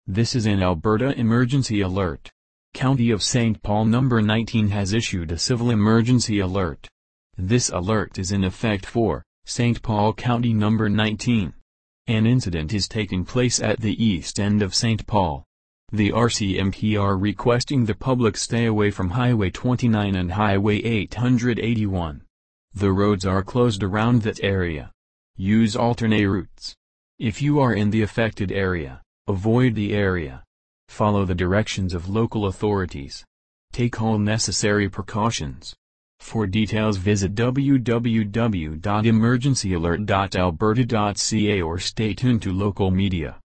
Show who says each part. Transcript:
Speaker 1: This is an Alberta emergency alert. County of St. Paul number 19 has issued a civil emergency alert. This alert is in effect for St. Paul County number 19. An incident is taking place at the east end of St. Paul. The RCMP are requesting the public stay away from Highway 29 and Highway 881. The roads are closed around that area. Use alternate routes. If you are in the affected area, avoid the area. Follow the directions of local authorities. Take all necessary precautions. For details visit www.emergencyalert.alberta.ca or stay tuned to local media.